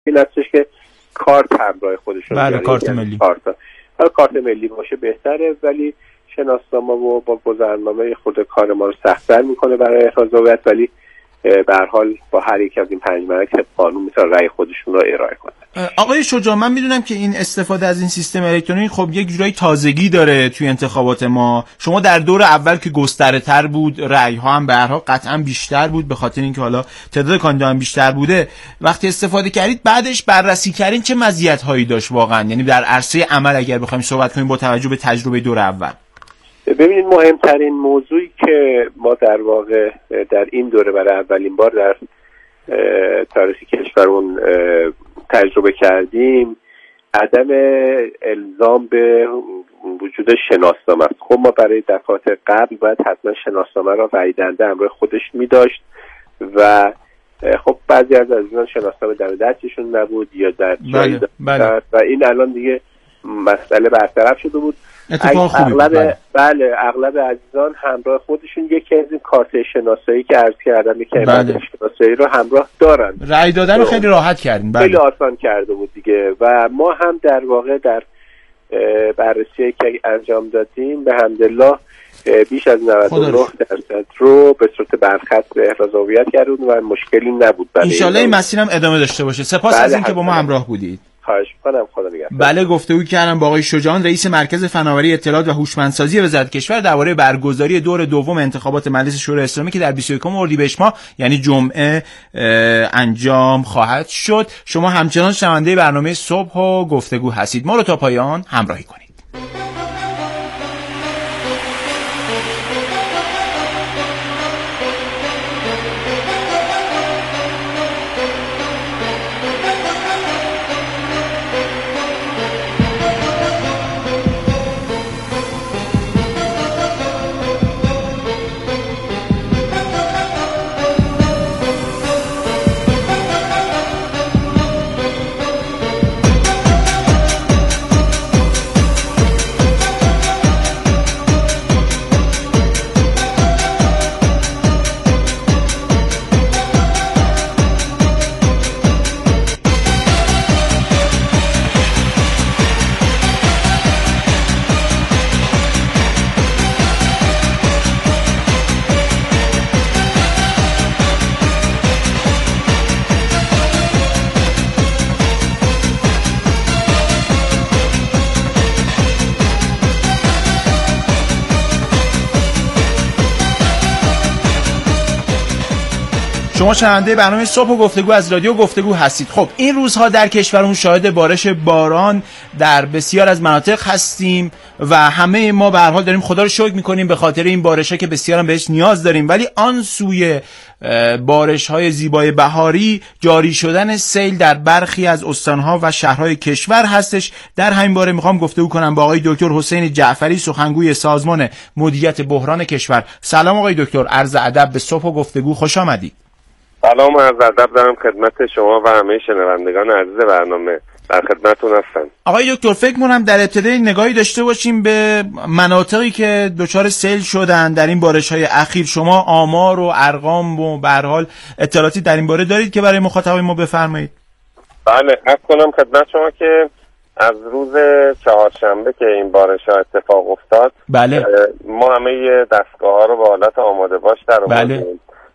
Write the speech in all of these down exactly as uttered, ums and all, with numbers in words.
این هستش که کارت همراه خودشون بله کارت ملی کارت حالا کارت ملی باشه بهتره، ولی شناسنامه و با گذرنامه خود کار ما رو سخت‌تر میکنه برای احراز هویت، ولی به هر حال با هر یک از این پنج ملک قانون میتونه رأی خودشون رو ارائه کنه. آقای شجاع، من میدونم که این استفاده از این سیستم الکترونیک خب یک جورایی تازگی داره توی انتخابات ما. شما در دور اول که گستره‌تر بود، رأی‌ها هم به هر حال قطعا بیشتر بود به خاطر اینکه حالا تعداد کاندیدا هم بیشتر بوده، وقتی استفاده کردید بعدش بررسی کردین چه مزیت‌هایی داشت واقعا، یعنی در عرصه عمل اگر بخوایم صحبت کنیم با توجه به تجربه دور اول؟ ببینید مهمترین موضوعی که ما در واقع در این دوره برای اولین بار در تاریخ کشورمون تجربه کردیم عدم الزام به وجود شناسنامه است. خب ما برای دفعات قبل باید حتما شناسنامه را رأی دهنده همراه خودش می داشت و خب بعضی از عزیزان شناسنامه در دستشون نبود یا در جایی بله، بله. و این الان دیگه مسئله برطرف شده بود. اتفاق خوبی اغلب بله. بله اغلب عزیزان همراه خودشون یکی از این کارت شناسایی که عرض کردم که بله. شناسایی رو همراه دارن. رأی دادن رو خیلی راحت کردیم. بله. خیلی آسان کرده بود دیگه و ما هم در واقع در بررسی که انجام دادیم به حمدالله بیش از نود و نه درصد رو به صورت برخط به احراز هویت کردیم و مشکلی نبود. ان شاءالله این مسیر هم ادامه داشته باشه. سپاس بله از اینکه با ما همراه بودید. خواهش می‌کنم. خدا نگهدار. بله گفتگو کردم با آقای شجاع، رئیس مرکز فناوری اطلاعات و هوشمندسازی وزارت کشور درباره برگزاری دور دوم انتخابات مجلس شورای اسلامی که در بیست و یکم اردیبهشت ماه یعنی جمعه انجام خواهد شد. شما همچنان شنونده برنامه صبح و گفتگو هستید. ما رو تا پایان همراهی کنید. شما شنونده برنامه صبح و گفتگو از رادیو گفتگو هستید. خب این روزها در کشورمون شاهد بارش باران در بسیار از مناطق هستیم و همه ما به هر حال داریم خدا رو شکر میکنیم به خاطر این بارش‌ها که بسیار هم بهش نیاز داریم، ولی آن سوی بارش‌های زیبای بهاری جاری شدن سیل در برخی از استان‌ها و شهرهای کشور هستش. در همین باره میخوام گفتگو کنم با آقای دکتر حسین جعفری، سخنگوی سازمان مدیریت بحران کشور. سلام آقای دکتر، عرض ادب به صبح و گفتگو، خوش آمدید. سلام، عرض ادب دارم خدمت شما و همه شنوندگان عزیز برنامه. در خدمتتون هستم. آقای دکتر فکر کنم در ابتدای نگاهی داشته باشیم به مناطقی که دچار سیل شدن در این بارش‌های اخیر. شما آمار و ارقام و به هر حال اطلاعاتی در این باره دارید که برای مخاطبای ما بفرمایید؟ بله، عرض کنم خدمت شما که از روز چهارشنبه که این بارش‌ها اتفاق افتاد، بله، ما همه دستگاه‌ها رو به حالت آماده باش در آوردیم. بله.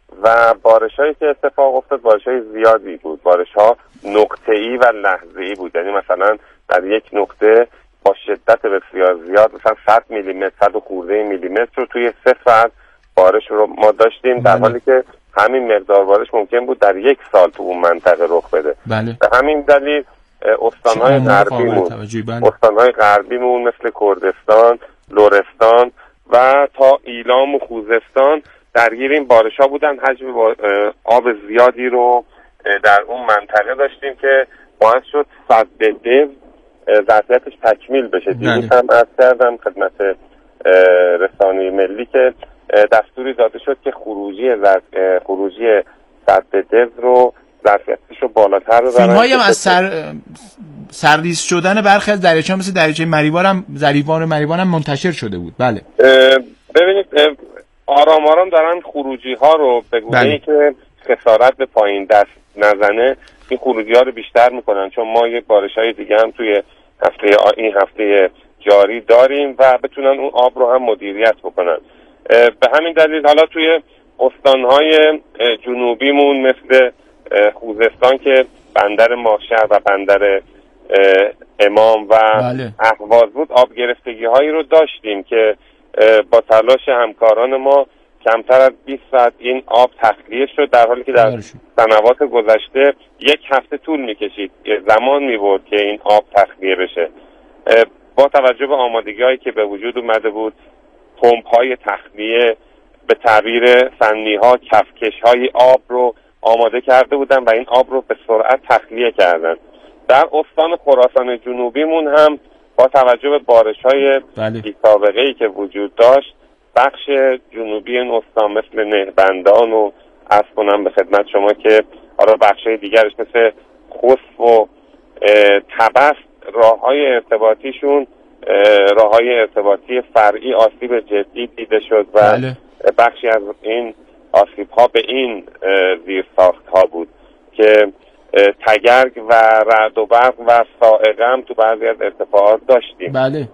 و بارش‌هایی که اتفاق افتاد بارش‌های زیادی بود. بارش‌ها نقطه‌ای و لحظه‌ای بود، یعنی مثلا در یک نقطه با شدت بسیار زیاد مثلا صد میلیمتر صد و خورده میلیمتر رو توی سه ساعت بارش رو ما داشتیم، در حالی که همین مقدار بارش ممکن بود در یک سال تو اون منطقه رخ بده. بله. به همین دلیل استان‌های غربیمون استان‌های غربیمون مثل کردستان، لرستان و تا ایلام و خوزستان درگیر این بارش‌ها بودن. حجم آب زیادی رو در اون منطقه داشتیم که باعث شد سد دو ظرفیتش تکمیل بشه. دیروز هم عرض کردم خدمت رسانه ملی که دستوری داده شد که خروجی خروجی سد دو رو ظرفیتش رو بالاتر رو فیلم هایی هم از سر سرریز شدن برخی از دریاچه‌ها مثل دریاچه مریوان هم زریوان مریوان هم منتشر شده بود. بله ببینید آرام آرام دارن خروجی ها رو به گونه‌ای که خسارت به پایین دست نزنه این خروجی‌ها رو بیشتر میکنن، چون ما یک بارش‌های دیگه هم توی هفته این هفته جاری داریم و بتونن اون آب رو هم مدیریت بکنن. به همین دلیل حالا توی استان‌های جنوبیمون مثل خوزستان که بندر ماهشهر و بندر امام و بله. اهواز بود، آب گرفتگی هایی رو داشتیم که با تلاش همکاران ما کمتر از بیست ساعت این آب تخلیه شد، در حالی که در سنوات گذشته یک هفته طول میکشید، زمان میبرد که این آب تخلیه بشه. با توجه به آمادگی هایی که به وجود اومده بود، پمپ های تخلیه به تعبیر فنی ها کفکش های آب رو آماده کرده بودن و این آب رو به سرعت تخلیه کردن. در استان خراسان جنوبیمون هم با توجه به بارش‌های بی‌سابقه‌ای که وجود داشت، بخش جنوبی این استان مثل نهبندان و عرض کنم به خدمت شما که حالا بخش‌های دیگرش مثل خسف و طبس، راه‌های ارتباطیشون راه‌های ارتباطی فرعی آسیب جدی دیده شد و بله. بخشی از این آسیب‌ها به این زیرساخت‌ها بود که تگرگ و رعد و برق و صاعقه هم تو بعضی از ارتفاعات داشتیم. بله.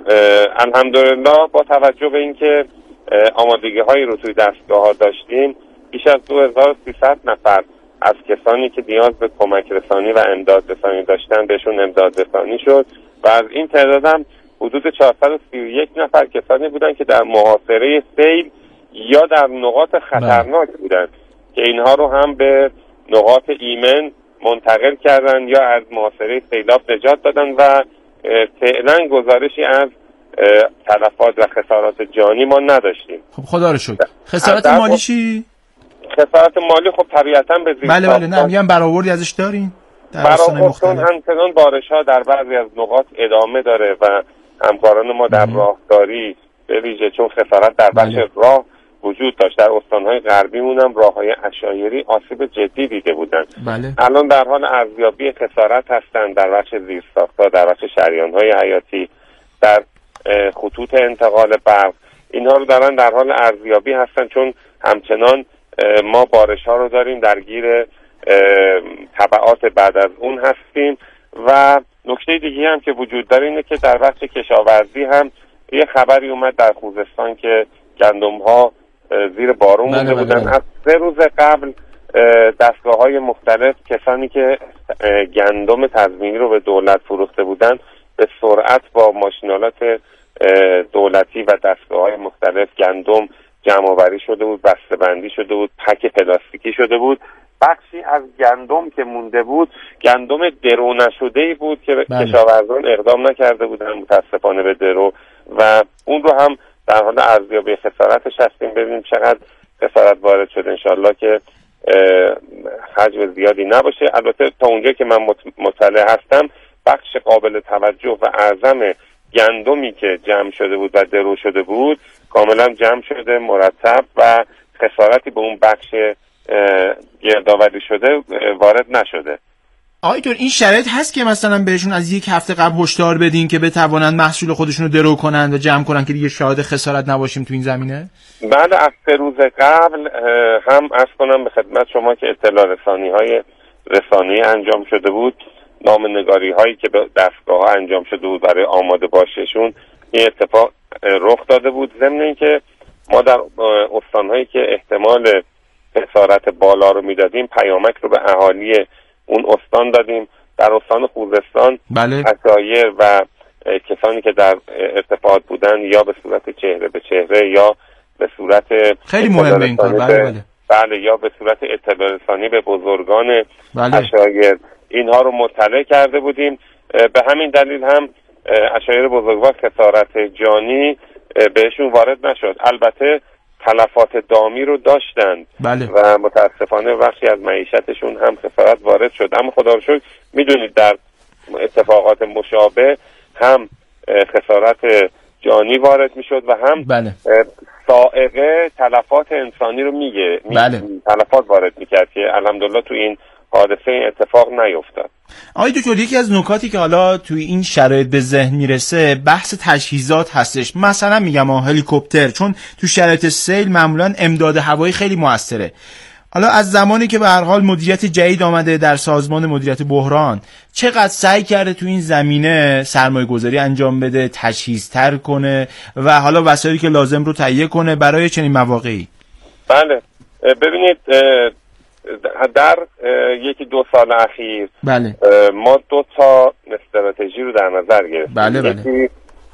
الحمدلله با توجه به اینکه آمادگی هایی رو توی دستگاه ها داشتیم، بیش از دو هزار و سیصد نفر از کسانی که نیاز به کمک رسانی و امداد رسانی داشتن بهشون امداد رسانی شد و از این تعداد هم حدود چهارصد و سی و یک نفر کسانی بودن که در محاصره سیل یا در نقاط خطرناک بودن که اینها رو هم به نقاط ایمن منتقل کردن یا از محاصره سیلاب نجات دادن و فعلا گزارشی از تلفات و خسارات جانی ما نداشتیم. خب خدا رو شکر. خسارات مالی چی؟ خسارات مالی خب طبیعتا به زیر بله بله نه میگم برآوردی ازش دارین؟ برآوردن همچنان بارش‌ها در بعضی از نقاط ادامه داره و همکاران ما در راهداری به ویژه چون خسارات در بخش بله. راه وجود داشت، در استان‌های غربیمون هم راه‌های عشایری آسیب جدی دیده بودن. بله. الان در حال ارزیابی خسارت هستن در بخش زیرساخت‌ها، در بخش شریان‌های حیاتی، در خطوط انتقال برق. اینها رو دارن در حال ارزیابی هستن چون همچنان ما بارش‌ها رو داریم، درگیر تبعات بعد از اون هستیم. و نکته دیگه هم که وجود داره اینه که در بخش کشاورزی هم یه خبری اومد در خوزستان که گندم‌ها زیر بارون مونده بودن. بله. از سه روز قبل دستگاه‌های مختلف کسانی که گندم تضمینی رو به دولت فروخته بودن به سرعت با ماشینالات دولتی و دستگاه‌های مختلف گندم جمع‌آوری شده بود، بسته‌بندی شده بود، پک پلاستیکی شده بود. بخشی از گندم که مونده بود گندم درو نشده‌ای بود که بله. کشاورزان اقدام نکرده بودن متاسفانه به درو و اون رو هم در حال ارزیابی خسارتش هستیم، ببینیم چقدر خسارت وارد شده، انشالله که حجم زیادی نباشه. البته تا اونجا که من مطلع هستم بخش قابل توجه و اعظم گندمی که جمع شده بود و درو شده بود کاملا جمع شده، مرتب و خسارتی به اون بخش گردآوری شده وارد نشده. آقای دکتر این شرایط هست که مثلا بهشون از یک هفته قبل هشدار بدین که بتوانند محصول خودشون رو درو کنند و جمع کنند که دیگه شاهد خسارت نباشیم تو این زمینه؟ بله، از سه روز قبل هم عرض کنم به خدمت شما که اطلاع رسانی های رسانه‌ای انجام شده بود، نامه‌نگاری هایی که به دستگاه ها انجام شده بود برای آماده باششون، این اتفاق رخ داده بود. ضمن اینکه ما در استان‌هایی که احتمال خسارت بالا رو میدادیم پیامک رو به اهالی اون استان دادیم. در استان خوزستان بله. عشایر و کسانی که در ارتفاعات بودن یا به صورت چهره به چهره یا به صورت خیلی مهمه این کار بله بله. بله یا به صورت اطلاع رسانی به بزرگان بله. عشایر اینها رو مطلع کرده بودیم. به همین دلیل هم عشایر بزرگوار خسارت جانی بهشون وارد نشد. البته تلفات دامی رو داشتند بله. و متاسفانه بخشی از معیشتشون هم خسارت وارد شد، اما خدا رو شکر میدونید در اتفاقات مشابه هم خسارت جانی وارد میشد و هم بله. صاعقه تلفات انسانی رو میگه بله. تلفات وارد میکرد که الحمدلله تو این حادثه این اتفاق نیفتاد. آقای دکتر یکی از نکاتی که حالا توی این شرایط به ذهن میرسه بحث تجهیزات هستش. مثلا میگم هلیکوپتر، چون تو شرایط سیل معمولا امداد هوایی خیلی موثره. حالا از زمانی که به هر حال مدیریت جدید آمده در سازمان مدیریت بحران، چقدر سعی کرده تو این زمینه سرمایه گذاری انجام بده، تجهیزتر کنه و حالا وسایلی که لازم رو تهیه کنه برای چنین مواقعی؟ بله ببینید در یکی دو سال اخیر بله. ما دو تا استراتژی رو در نظر گرفتیم. بله بله. یکی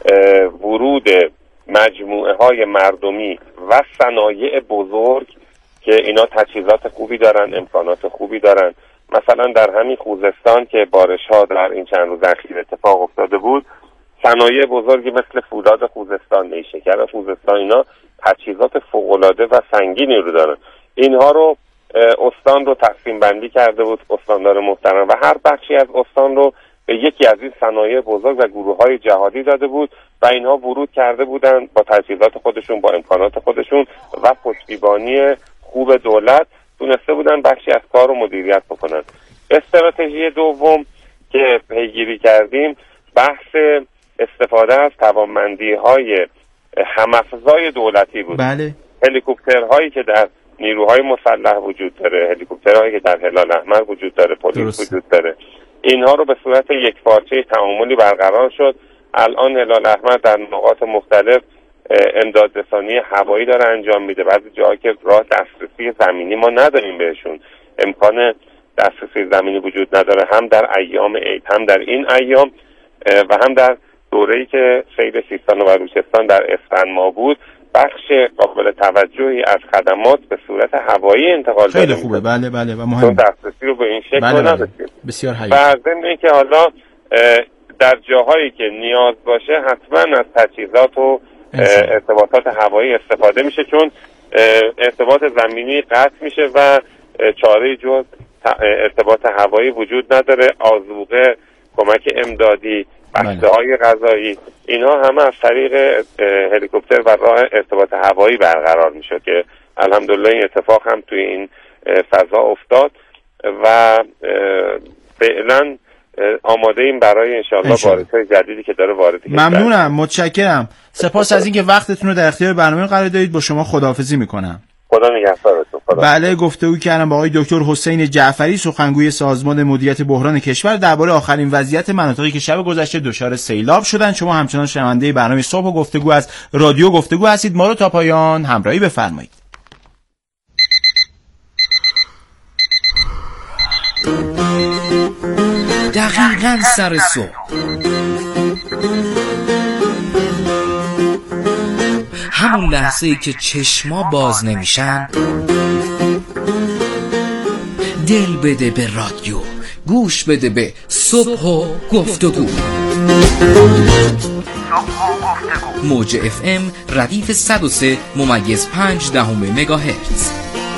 ورود مجموعه های مردمی و صنایع بزرگ که اینا تجهیزات خوبی دارن، امکانات خوبی دارن. مثلا در همین خوزستان که بارش ها در این چند روز اخیر اتفاق افتاده بود، صنایع بزرگی مثل فولاد خوزستان، نیشکر خوزستان، اینا تجهیزات فوق‌العاده و سنگینی رو دارن. اینها رو استان رو تقسیم بندی کرده بود استاندار محترم و هر بخشی از استان رو به یکی از این صنایع بزرگ و گروه‌های جهادی داده بود و اینها ورود کرده بودن با تجهیزات خودشون، با امکانات خودشون و پشتیبانی خوب دولت تونسته بودن بخشی از کار رو مدیریت بکنن. استراتژی دوم که پیگیری کردیم بحث استفاده از توانمندی‌های هم‌افزای دولتی بود. بله. هلیکوپترهایی که در نیروهای مسلح وجود داره، هلیکوپترهایی که در هلال احمر وجود داره، پلیس وجود داره، اینها رو به صورت یک پارچه تعاملی برقرار شد. الان هلال احمر در نقاط مختلف امدادرسانی هوایی داره انجام میده. بعضی جاها که راه دسترسی زمینی ما نداریم بهشون، امکان دسترسی زمینی وجود نداره، هم در ایام عید، هم در این ایام و هم در دوره‌ای که سید سیستان و بلوچستان در اسفند ماه بود، بخش قابل توجهی از خدمات به صورت هوایی انتقال داده. خیلی خوبه. بله بله و مهم دسترسی رو به این شکل بله بله. نداشتیم. بسیار حیاتی. و ضمن اینکه حالا در جاهایی که نیاز باشه حتما از تجهیزات و ارتباطات هوایی استفاده میشه، چون ارتباط زمینی قطع میشه و چاره جز ارتباط هوایی وجود نداره. آذوقه، کمک امدادی، بسته غذایی، اینها همه از طریق هلیکوپتر و راه ارتباط هوایی برقرار میشه که الحمدلله این اتفاق هم توی این فضا افتاد و فعلا آماده ایم برای انشاءالله واردهای جدیدی که داره وارد میشه. ممنونم، متشکرم. سپاس از اینکه وقتتون رو در اختیار برنامه قرار دادید. با شما خداحافظی میکنم. خدا نگهدارتون. بله، گفتگو کردم با آقای دکتر حسین جعفری، سخنگوی سازمان مدیریت بحران کشور، درباره آخرین وضعیت مناطقی که شب گذشته دچار سیلاب شدن. شما همچنان شنونده برنامه صبح و گفتگو از رادیو گفتگو هستید. ما رو تا پایان همراهی بفرمایید. دقیقاً سر صبح، همون لحظه ای که چشما باز نمیشن، دل بده به رادیو، گوش بده به صبح و گفتگو. موج اف ام ردیف صد و سه ممیز پنج دهم مگاهرتز.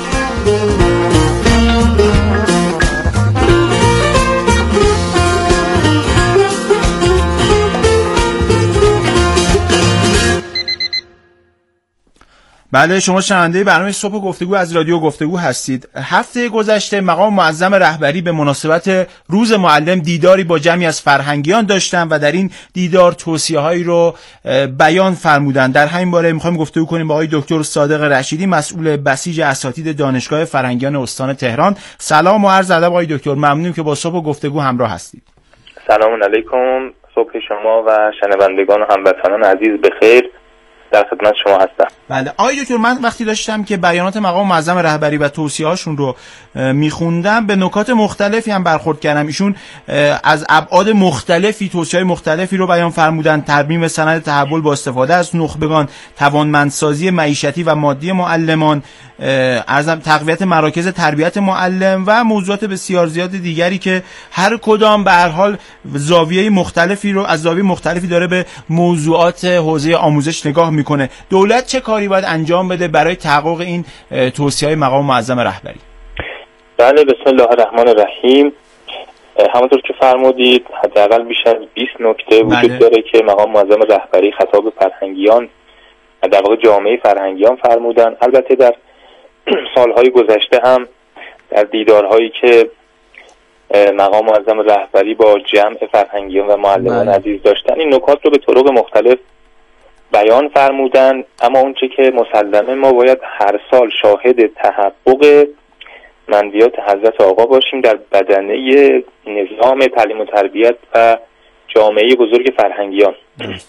بله، شما شنونده برنامه صبح گفتگو از رادیو گفتگو هستید. هفته گذشته مقام معظم رهبری به مناسبت روز معلم دیداری با جمعی از فرهنگیان داشتن و در این دیدار توصیه‌هایی رو بیان فرمودند. در همین باره می‌خوایم گفتگو کنیم با آقای دکتر صادق رشیدی، مسئول بسیج اساتید دانشگاه فرهنگیان استان تهران. سلام و عرض ادب آقای دکتر، ممنونیم که با صبح گفتگو همراه هستید. سلام علیکم، صبح شما و شنوندگان و هموطنان عزیز بخیر. در خدمت شما هستم. بله آقای دکتر، من وقتی داشتم که بیانات مقام معظم رهبری و توصیه‌هاشون رو میخوندم به نکات مختلفی هم برخورد کردم. ایشون از ابعاد مختلفی توصیه‌های مختلفی رو بیان فرمودن: ترمیم سند تحول با استفاده از نخبگان، توانمندسازی معیشتی و مادی معلمان، ارزم تقویت مراکز تربیت معلم و موضوعات بسیار زیاد دیگری که هر کدام به هر حال زاویه مختلفی رو از زاویه مختلفی داره به موضوعات حوزه آموزش نگاه میکنه. دولت چه کاری باید انجام بده برای تحقق این توصیه‌های مقام معظم رهبری؟ بله، بسم الله الرحمن الرحیم. همونطور که فرمودید حداقل بیش از بیست نکته وجود بله. داره که مقام معظم رهبری خطاب فرهنگیان، در واقع جامعه فرهنگیان فرمودن. البته در سالهای گذشته هم در دیدارهایی که مقام معظم رهبری با جمع فرهنگیان و معلمان بله. عزیز داشتن، این نکات رو به طرق مختلف بیان فرمودن. اما اون چه که مسلمه ما باید هر سال شاهد تحقق منویات حضرت آقا باشیم در بدنه نظام تعلیم و تربیت و جامعه بزرگ فرهنگیان.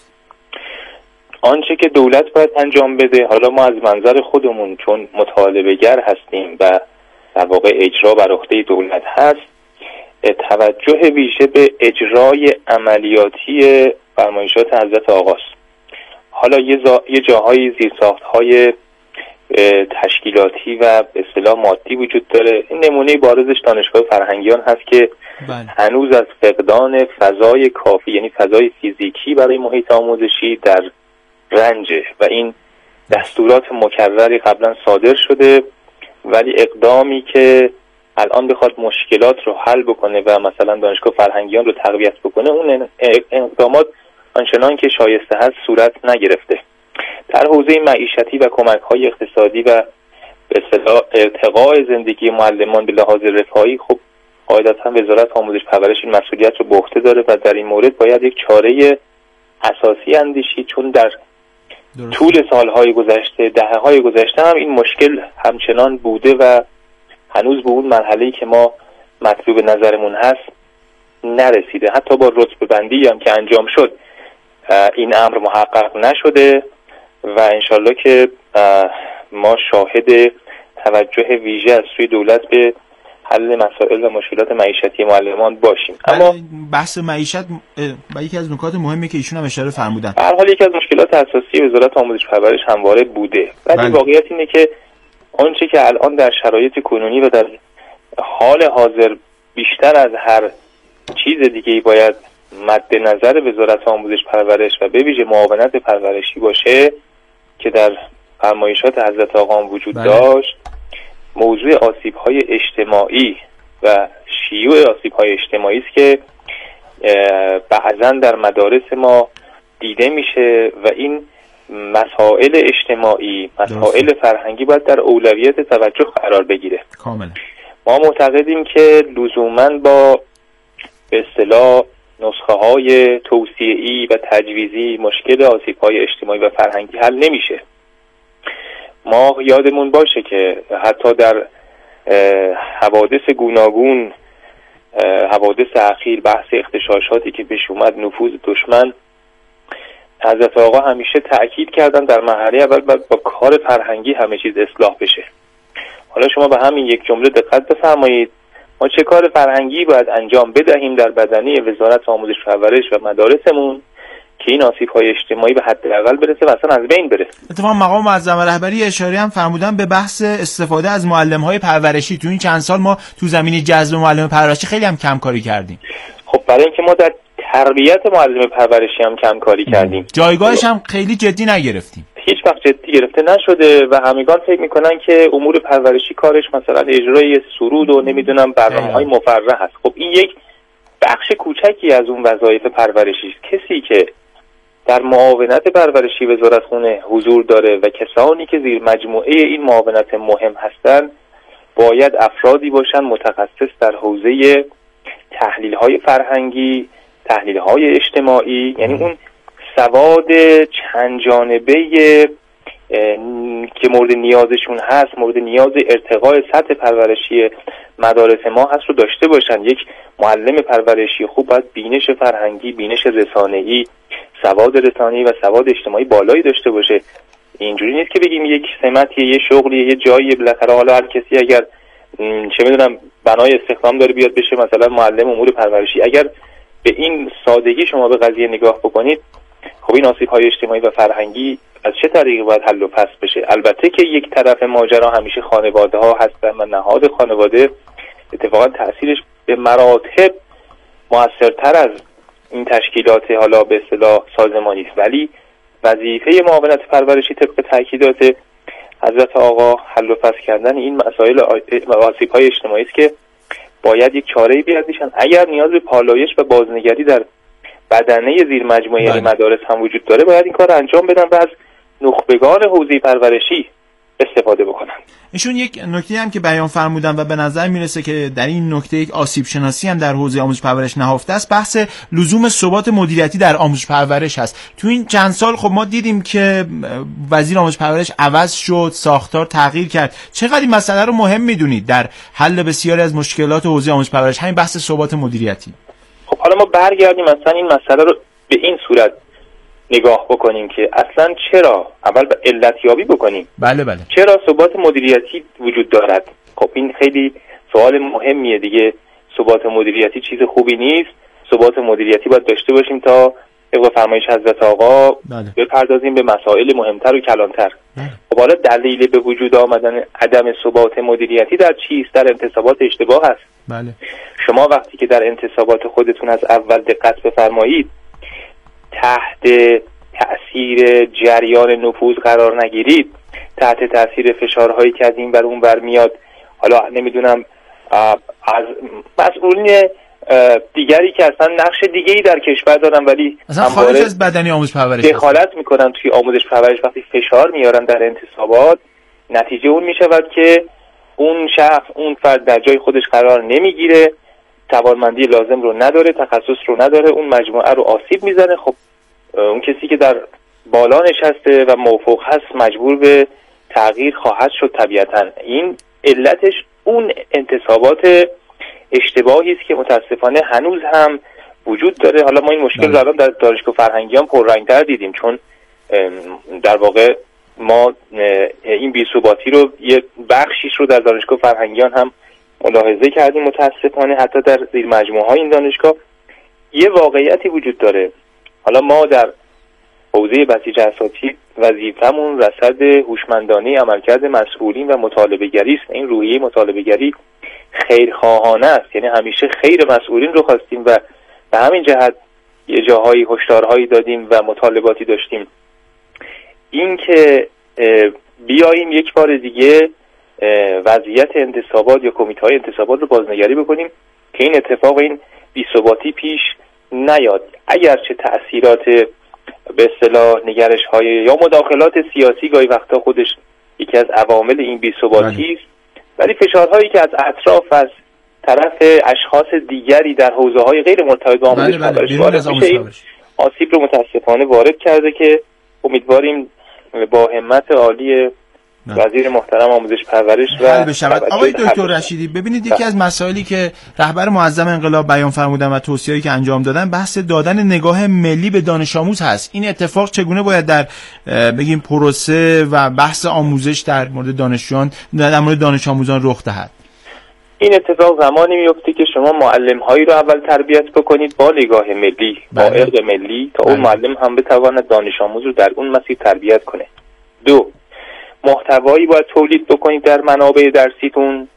آنچه که دولت باید انجام بده، حالا ما از منظر خودمون چون مطالبه گر هستیم و در واقع اجرا بر عهده دولت هست، توجه ویژه به اجرای عملیاتی فرمایشات حضرت آقاست. حالا یه, زا... یه جاهای زیرساخت‌های تشکیلاتی و به اصطلاح مادی وجود داره. این نمونه بارزش دانشگاه فرهنگیان هست که بله. هنوز از فقدان فضای کافی، یعنی فضای فیزیکی برای محیط آموزشی در رنجه و این دستورات مکرری قبلا صادر شده، ولی اقدامی که الان بخواد مشکلات رو حل بکنه و مثلا دانشگاه فرهنگیان رو تقویت بکنه، اون اقدامات آنچنان که شایسته هست صورت نگرفته. در حوزه معیشتی و کمک‌های اقتصادی و به اصطلاح ارتقاء زندگی معلمان به لحاظ رفاهی، خب قاعدتاً وزارت آموزش پرورش این مسئولیت رو به عهده داره و در این مورد باید یک چاره اساسی اندیشید، چون در درست. طول سالهای گذشته، دهه‌های گذشته هم این مشکل همچنان بوده و هنوز به اون مرحله‌ای که ما مطلوب نظرمون هست نرسیده. حتی با رتبه بندی هم که انجام شد این امر محقق نشده و انشالله که ما شاهد توجه ویژه از سوی دولت به حل مسائل و مشکلات معیشتی معلمان باشیم. اما بحث معیشت با یکی از نکات مهمی که ایشون هم اشاره فرمودن، به هر حال یکی از مشکلات اساسی وزارت آموزش پرورش همواره بوده، ولی واقعیت اینه که آنچه که الان در شرایط کنونی و در حال حاضر بیشتر از هر چیز دیگه‌ای باید مد نظر وزارت آموزش پرورش و به ویژه معاونت پرورشی باشه که در فرمایشات حضرت آقا وجود بله. داشت، موضوع آسیب‌های اجتماعی و شیوع آسیب‌های اجتماعی است که بعضاً در مدارس ما دیده میشه و این مسائل اجتماعی، مسائل فرهنگی باید در اولویت توجه قرار بگیره. کاملا. ما معتقدیم که لزوماً با به اصطلاح نسخه‌های توصیه‌ای و تجویزی مشکل آسیب‌های اجتماعی و فرهنگی حل نمیشه. ما یادمون باشه که حتی در حوادث گوناگون، حوادث اخیر، بحث اغتشاشاتی که پیش اومد، نفوذ دشمن، حضرت آقا همیشه تأکید کردن در مرحله اول باید با کار فرهنگی همه چیز اصلاح بشه. حالا شما به همین یک جمله دقت بفرمایید، ما چه کار فرهنگی باید انجام بدهیم در بدنه وزارت آموزش پرورش و مدارسمون که این آسیب‌های اجتماعی به حداقل برسه و اصلا از بین بره. اتفاقا مقام معظم رهبری اشاره هم فرمودن به بحث استفاده از معلم‌های پرورشی. تو این چند سال ما تو زمینه جذب معلم پرورشی خیلی هم کم کاری کردیم. خب برای اینکه ما در تربیت معلم پرورشی هم کم کاری کردیم، جایگاهش هم خیلی جدی نگرفتیم. هیچ وقت جدی گرفته نشده و همگان فکر میکنن که امور پرورشی کارش مثلا اجرای سرود و نمیدونم برنامه‌های مفرح هست. خب این یک بخش کوچکی از اون وظایف پرورشی است. کسی که در معاونت پرورشی وزارتخونه حضور داره و کسانی که زیر مجموعه این معاونت مهم هستن باید افرادی باشن متخصص در حوزه تحلیل‌های فرهنگی، تحلیل‌های اجتماعی، یعنی اون سواد چند جانبه که مورد نیازشون هست، مورد نیاز ارتقاء سطح پرورشی مدارس ما هست رو داشته باشن. یک معلم پرورشی خوب باید بینش فرهنگی، بینش رسانه‌ای، سواد رسانه‌ای و سواد اجتماعی بالایی داشته باشه. اینجوری نیست که بگیم یک سمتی، یه شغلی، یه جایی بالاخره حالا هر کسی اگر چه میدونم بنای استخدام داره بیاد بشه مثلا معلم امور پرورشی، اگر به این سادگی شما به قضیه نگاه بکنید، خب این آسیب‌های اجتماعی و فرهنگی از چه طریقی باید حل و فصل بشه؟ البته که یک طرف ماجرا همیشه خانواده ها هستن و نهاد خانواده اتفاقا تأثیرش به مراتب موثرتر از این تشکیلات حالا به اصطلاح سازمانی است، ولی وظیفه معاونت پرورشی طبق تاکیدات حضرت آقا حل و فصل کردن این مسائل آسیب‌های اجتماعی است که باید یک چاره‌ای بیاندیشن. اگر نیاز به پالایش و بازنگری در بدنه زیر مجموعه مدارس هم وجود داره باید این کار انجام بدن و از نخبگان حوزه پرورشی استفاده بکنن. ایشون یک نکته هم که بیان فرمودن و به نظر میرسه که در این نکته یک آسیب شناسی هم در حوزه آموزش پرورش نهفته است، بحث لزوم ثبات مدیریتی در آموزش پرورش هست. تو این چند سال خب ما دیدیم که وزیر آموزش پرورش عوض شد، ساختار تغییر کرد. چقدر این مسئله رو مهم میدونید در حل بسیاری از مشکلات حوزه آموزش پرورش، همین بحث ثبات مدیریتی؟ خب حالا ما برگردیم مثلا این مسئله رو به این صورت نگاه بکنیم که اصلا چرا اول به علت یابی بکنیم. بله بله. چرا ثبات مدیریتی وجود دارد؟ خب این خیلی سوال مهمیه دیگه. ثبات مدیریتی چیز خوبی نیست. ثبات مدیریتی باید داشته باشیم تا طبق فرمایش حضرت آقا بله. بپردازیم به مسائل مهمتر و کلانتر. بله. خب حالا دلیل به وجود آمدن عدم ثبات مدیریتی در چیست؟ در انتصابات اشتباه است. بله. شما وقتی که در انتصابات خودتون از اول دقت بفرمایید، تحت تأثیر جریان نفوذ قرار نگیرید، تحت تأثیر فشارهایی که از این ور اون ور میاد، حالا نمیدونم از مسئولین دیگری که اصلا نقش دیگه‌ای در کشور دارن ولی اصلا خارج از بدنی آموزش پرورش دخالت میکنن توی آموزش پرورش، وقتی فشار میارن در انتصابات، نتیجه اون میشود که اون شخص، اون فرد در جای خودش قرار نمیگیره، توانمندی لازم رو نداره، تخصص رو نداره، اون مجموعه رو آسیب میزنه. خب اون کسی که در بالا نشسته و موفق هست مجبور به تغییر خواهد شد طبیعتا. این علتش اون انتصابات اشتباهی است که متاسفانه هنوز هم وجود داره. حالا ما این مشکل رو الان در دانشگاه فرهنگیان پررنگ‌تر دیدیم، چون در واقع ما این بی‌ثباتی رو یه بخشیش رو در دانشگاه فرهنگیان هم ملاحظه کردیم. متاسفانه حتی در زیر مجموعه‌های این دانشگاه یه واقعیتی وجود داره. حالا ما در حوزه بسیج اساتید وظیفمون رصد هوشمندانه عملکرد مسئولین و مطالبه‌گری است. این روحیه مطالبه‌گری خیرخواهانه است، یعنی همیشه خیر مسئولین رو خواستیم و به همین جهت یه جاهایی هشدارهایی دادیم و مطالباتی داشتیم. این که بیاییم یک بار دیگه وضعیت انتصابات یا کمیته‌های انتصابات رو بازنگری بکنیم که این اتفاق، این بی‌ثباتی پیش نیاد. اگرچه تأثیرات به اصطلاح نگرش‌های یا مداخلات سیاسی گاهی وقتا خودش یکی از عوامل این بی‌ثباتی است، ولی فشارهایی که از اطراف، از طرف اشخاص دیگری در حوزه‌های غیر مرتبط با آموزش پرورش وارد میشه، این آسیب رو متاسفانه وارد کرده که امیدواریم با همت عالی وزیر محترم آموزش پرورش و بشود. آقای دکتر رشیدی، ببینید یکی از مسائلی که رهبر معظم انقلاب بیان فرمودن و توصیه‌ای که انجام دادن بحث دادن نگاه ملی به دانش آموز هست. این اتفاق چگونه باید در بگیم پروسه و بحث آموزش در مورد دانشجویان، در مورد دانش آموزان رخ دهد؟ این اتفاق زمانی میفته که شما معلم‌هایی رو اول تربیت بکنید با نگاه ملی، با ارق ملی، تا اون معلم هم بتواند دانش آموز رو در اون مسیر تربیت کنه. دو، محتوایی باید تولید بکنید در منابع درسیتون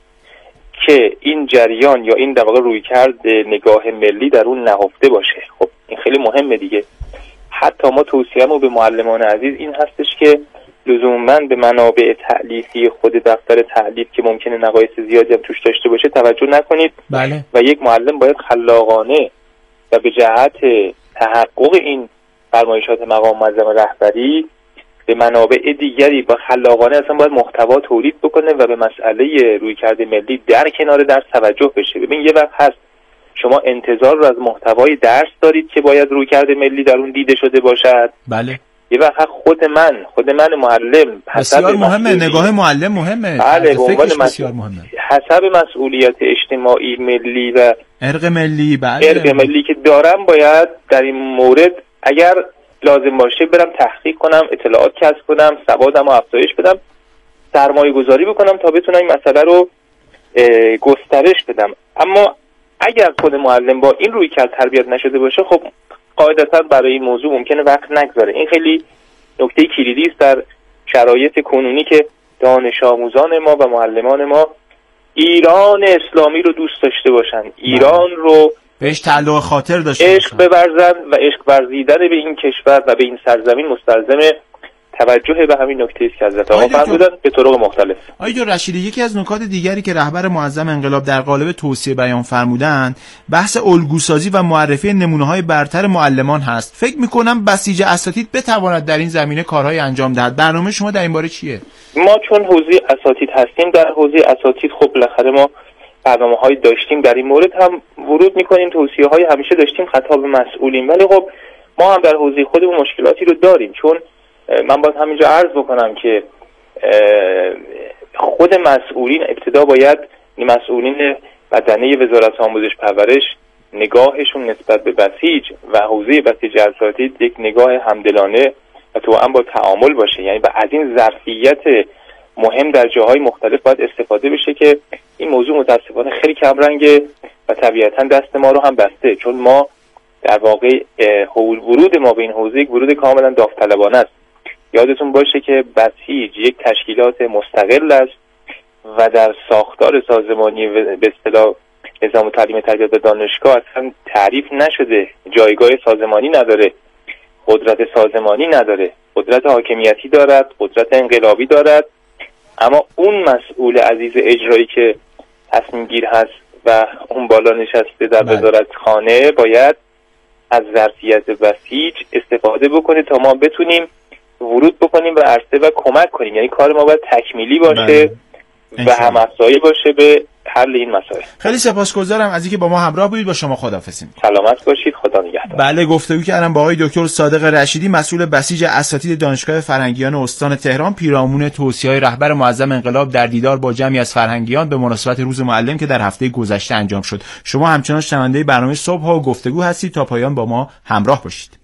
که این جریان یا این در واقع رویکرد نگاه ملی در اون نهفته باشه. خب این خیلی مهمه دیگه. حتی ما توصیه‌مو به معلمان عزیز این هستش که لزوماً به منابع تألیفی خود دفتر تألیف که ممکنه نقایص زیادی هم توش داشته باشه توجه نکنید. بله. و یک معلم باید خلاقانه و به جهت تحقق این فرمایشات مقام معظم رهبری به منابع دیگری با خلاقانه اصلا باید محتوا تولید بکنه و به مسئله رویکرد ملی در کنار درس توجه بشه. ببین یه وقت هست شما انتظار رو از محتوای درس دارید که باید رویکرد ملی در اون دیده شده باشد. بله. یه وقت خود من خود من معلم بسیار مهمه، نگاه معلم مهمه. بله، به عنوان بسیار مهمه. حسب مسئولیت اجتماعی ملی و ارق ملی، بله، ارق ملی که دارم باید در این مورد اگر لازم باشه برم تحقیق کنم، اطلاعات کسب کنم، سوادم رو افزایش بدم، سرمایه گذاری بکنم تا بتونم این مسئله رو گسترش بدم. اما اگر خود معلم با این رویکرد تربیت نشده باشه، خب قاعدتا برای این موضوع ممکنه وقت نگذاره. این خیلی نکته کلیدی است در شرایط کنونی که دانش آموزان ما و معلمان ما ایران اسلامی رو دوست داشته باشن، ایران رو بهش تعلق خاطر داشته باشن، عشق بورزن و عشق ورزیدن به این کشور و به این سرزمین مستلزم توجه به همین نکته است که حضرت آقا فرمودن به طرق مختلف. آقای دکتر رشیدی، یکی از نکات دیگری که رهبر معظم انقلاب در قالب توصیه بیان فرمودند بحث الگوسازی و معرفی نمونه‌های برتر معلمان هست. فکر می‌کنم بسیج اساتید بتواند در این زمینه کارهای انجام دهد. برنامه شما در این باره چیه؟ ما چون حوزه اساتید هستیم، در حوزه اساتید خب بالاخره ما برنامه‌های داشتیم، در این مورد هم ورود می‌کنیم، توصیه‌های همیشه داشتیم خطاب مسئولین، ولی خب ما هم در حوزه خودمون مشکلاتی رو داریم. چون من باید همینجا عرض بکنم که خود مسئولین ابتدا باید مسئولین بدنه وزارت آموزش پرورش نگاهشون نسبت به بسیج و حوزه بسیج اساتید یک نگاه همدلانه و توأم با تعامل باشه. یعنی از این ظرفیت مهم در جاهای مختلف باید استفاده بشه که این موضوع متاسفانه خیلی کمرنگه و طبیعتا دست ما رو هم بسته، چون ما در واقع ورود ما به این حوزه یک ورود کاملا داوطلبانه است. یادتون باشه که بسیج یک تشکیلات مستقل است و در ساختار سازمانی به اصطلاح نظام تعلیم تربیت و دانشگاه اصلا تعریف نشده، جایگاه سازمانی نداره، قدرت سازمانی نداره، قدرت حاکمیتی دارد، قدرت انقلابی دارد، اما اون مسئول عزیز اجرایی که تصمیم گیر هست و اون بالا نشسته در وزارت خانه باید از ظرفیت بسیج استفاده بکنه تا ما بتونیم ورود بکنیم به عرصه و کمک کنیم. یعنی کار ما باید تکمیلی باشه و هم‌افزایی باشه به حل این مسائل. خیلی سپاسگزارم از اینکه با ما همراه بودید. با شما خداحافظی. سلامت باشید، خدا نگهدار. بله، گفتگو کردم با آقای دکتر صادق رشیدی، مسئول بسیج اساتید دانشگاه فرهنگیان استان تهران، پیرامون توصیه‌های رهبر معظم انقلاب در دیدار با جمعی از فرهنگیان به مناسبت روز معلم که در هفته گذشته انجام شد. شما همچنان شنونده برنامه صبح و گفتگو هستید، تا پایان با ما همراه باشید.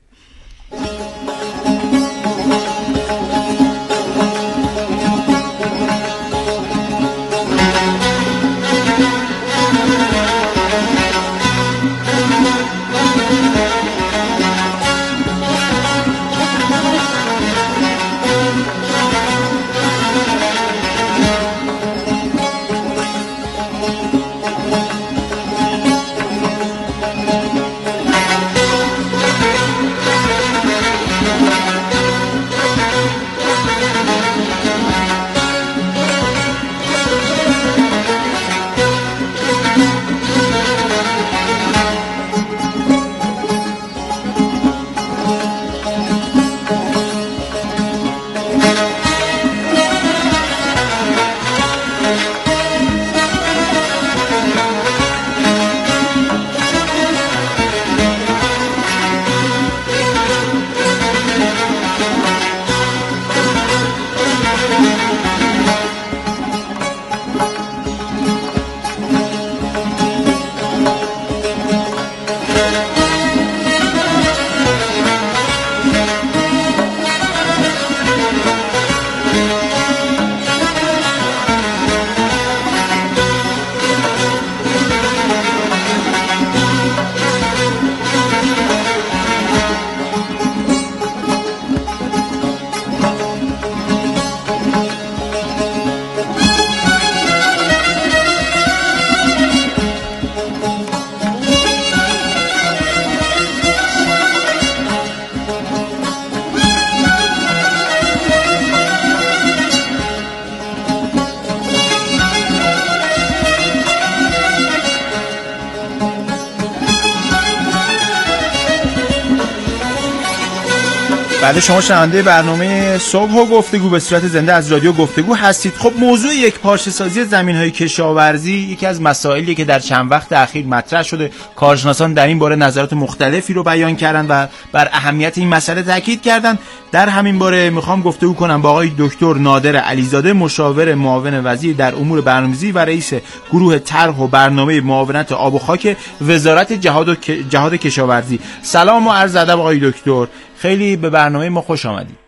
بله، شما شنونده برنامه صبح و گفتگو به صورت زنده از رادیو گفتگو هستید. خب موضوع یک پارچه سازی زمین‌های کشاورزی یکی از مسائلی که در چند وقت اخیر مطرح شده. کارشناسان در این باره نظرات مختلفی رو بیان کردن و بر اهمیت این مسئله تاکید کردن. در همین باره میخوام گفتگو کنم با آقای دکتر نادر علیزاده، مشاور معاون وزیر در امور برنامه‌ریزی و رئیس گروه طرح و برنامه معاونت آب و خاک وزارت جهاد و جهاد کشاورزی. سلام و عرض ادب آقای دکتر، خیلی به برنامه ما خوش آمدید.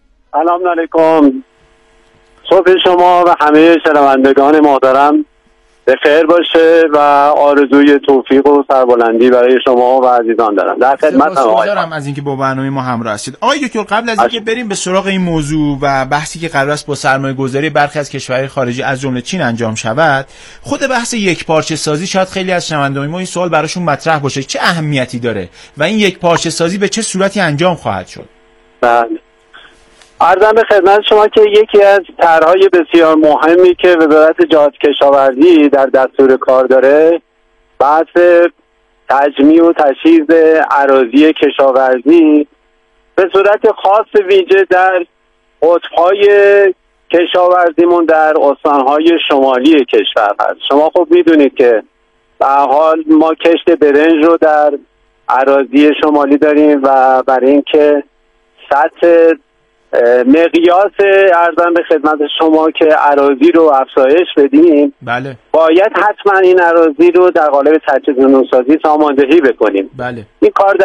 سلام علیکم، صبح شما و همه شنوندگان محترم به خیر باشه و آرزوی توفیق و سربلندی برای شما و عزیزان دارم. در خدمتم آقای. دارم از اینکه با برنامه ما همراه هستید. آقای دکتر، قبل از اینکه بریم به سراغ این موضوع و بحثی که قرار است با سرمایه‌گذاری برخی از کشورهای خارجی از جمله چین انجام شود، خود بحث یک پارچه سازی شاید خیلی از شنوندگان ما این سوال براشون مطرح باشه، چه اهمیتی داره و این یک پارچه سازی به چه صورتی انجام خواهد شد؟ بله. عرضم به خدمت شما که یکی از طرح‌های بسیار مهمی که وزارت جهاد کشاورزی در دستور کار داره بحث تجمیع و تشخیص اراضی کشاورزی به صورت خاص ویژه در قطب‌های کشاورزیمون در استان‌های شمالی کشور هست. شما خب میدونید که به حال ما کشت برنج رو در اراضی شمالی داریم و برای اینکه سطح مقیاس ارزم به خدمت شما که اراضی رو افزایش بدیم بله. باید حتما این اراضی رو در قالب تجهیز و نوسازی ساماندهی بکنیم. بله. این کار